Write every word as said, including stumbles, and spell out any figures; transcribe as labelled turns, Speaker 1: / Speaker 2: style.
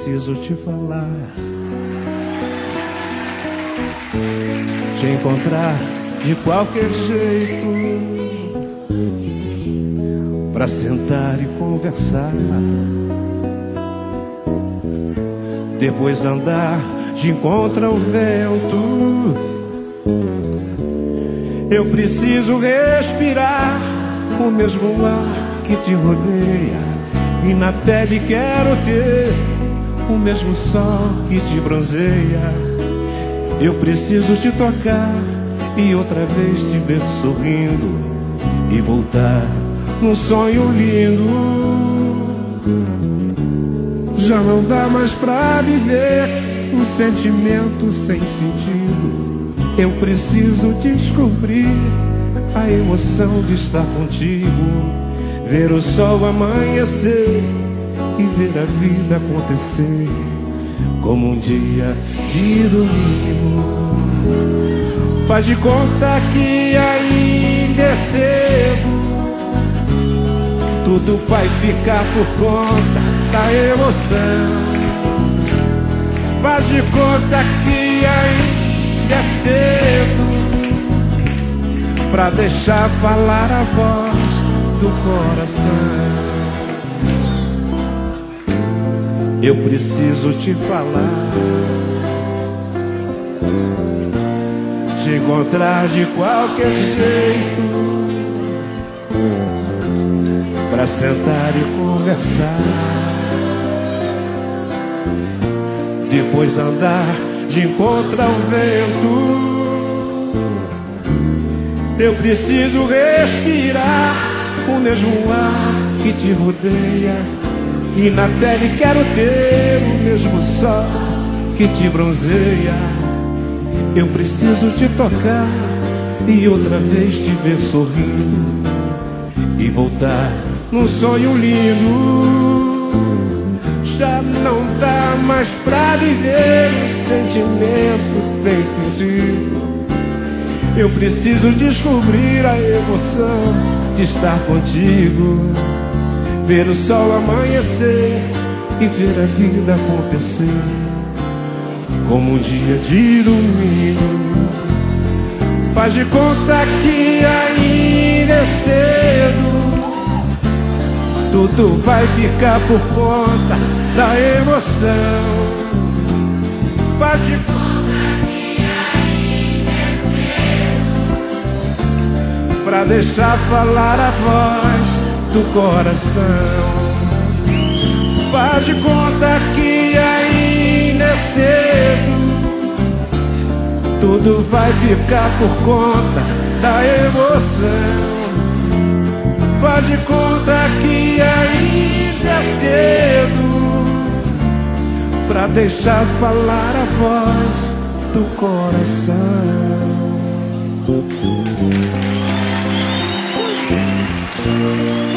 Speaker 1: preciso te falar, te encontrar de qualquer jeito, pra sentar e conversar, depois andar de encontro ao vento. Eu preciso respirar o mesmo ar que te rodeia, e na pele quero ter o mesmo sol que te bronzeia. Eu preciso te tocar e outra vez te ver sorrindo, e voltar num sonho lindo. Já não dá mais pra viver um sentimento sem sentido. Eu preciso descobrir a emoção de estar contigo, ver o sol amanhecer e ver a vida acontecer como um dia de domingo. Faz de conta que ainda é cedo, tudo vai ficar por conta da emoção. Faz de conta que ainda é cedo pra deixar falar a voz do coração. Eu preciso te falar, te encontrar de qualquer jeito, pra sentar e conversar, depois andar de encontro ao vento. Eu preciso respirar o mesmo ar que te rodeia, e na pele quero ter o mesmo sol que te bronzeia. Eu preciso te tocar e outra vez te ver sorrindo, e voltar num sonho lindo. Já não dá mais pra viver um sentimento sem sentido. Eu preciso descobrir a emoção de estar contigo, ver o sol amanhecer e ver a vida acontecer como um dia de domingo. Faz de conta que ainda é cedo, tudo vai ficar por conta da emoção. Faz de conta que ainda é cedo pra deixar falar a voz do coração. Faz de conta que ainda é cedo, tudo vai ficar por conta da emoção. Faz de conta que ainda é cedo pra deixar falar a voz do coração.